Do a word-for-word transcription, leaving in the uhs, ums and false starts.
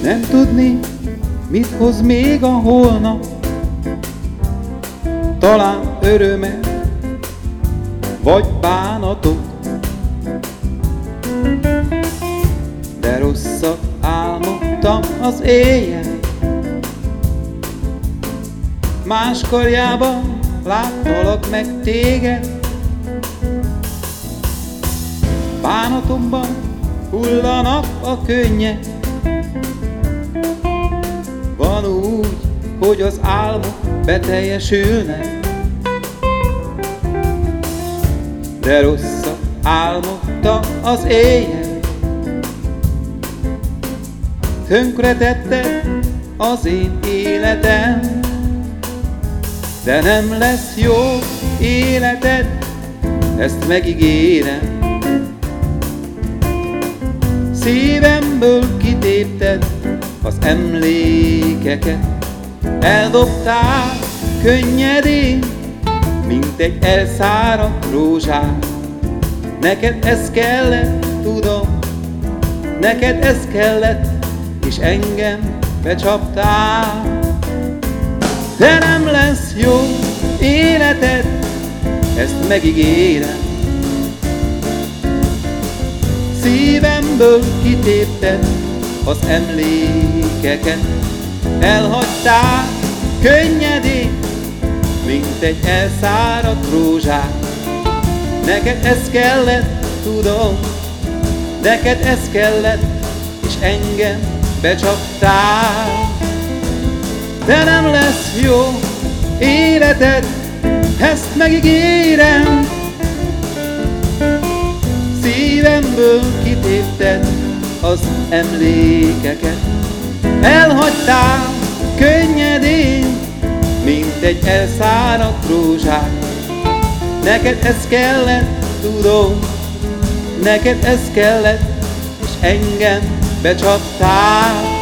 Nem tudni, mit hoz még a holnap, talán örömet, vagy bánatot. De rosszat álmodtam az éjjel, más karjában láttalak meg téged. Bánatomban hullanak a könnyek, van úgy, hogy az álmok beteljesülnek. De rosszat álmodtam az éjjel, tönkretetted az én életem. De nem lesz jó életed, ezt megígérem. Szívemből kitépted az emlékeket, eldobtál könnyedén, mint egy elszáradt rózsát. Neked ez kellett, tudom, neked ez kellett, és engem becsaptál. De nem lesz jó életed, ezt megígérem. Szívemből kitépted az emlékeket, elhagytál könnyedén, mint egy elszáradt rózsát. Neked ez kellett, tudom, neked ez kellett, és engem becsaptál. De nem lesz jó életed, ezt megígérem. Szívemből kitépted az emlékeket, elhagytál könnyedén, mint egy elszáradt rózsát. Neked ez kellett, tudom, neked ez kellett, és engem becsaptál.